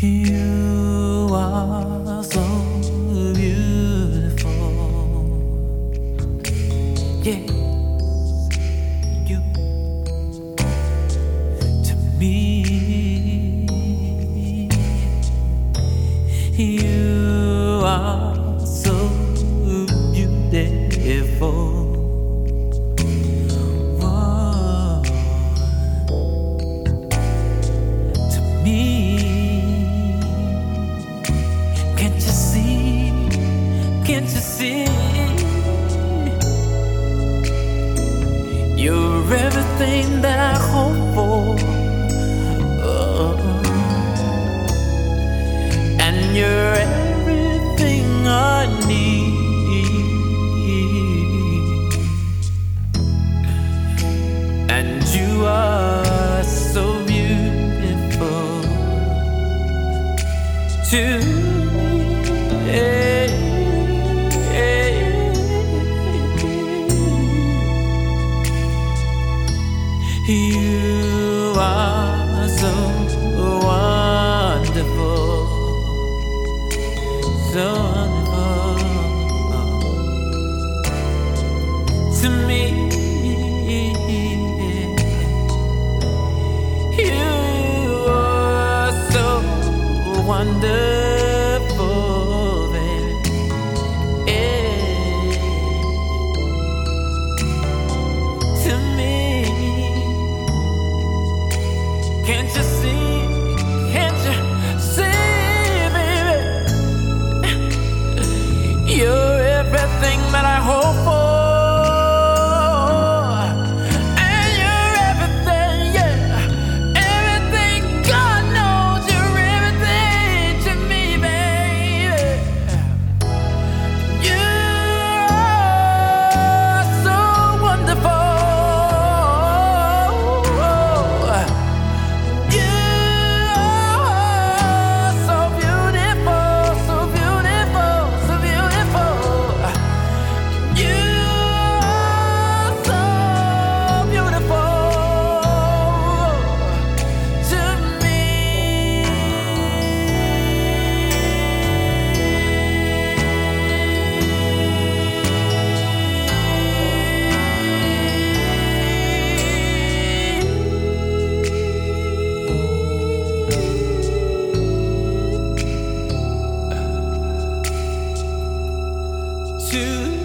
You are so beautiful. Yeah, you to me. You are so beautiful. Can't you see? You're everything that I hope for, and you're everything I need, and you are so beautiful to me. You are so wonderful, so wonderful to me. You are so wonderful, baby. To me. Can't you see? Can't you see, baby? You're everything that I hope for, and you're everything, yeah, everything. God knows you're everything to me, baby. You're so wonderful. To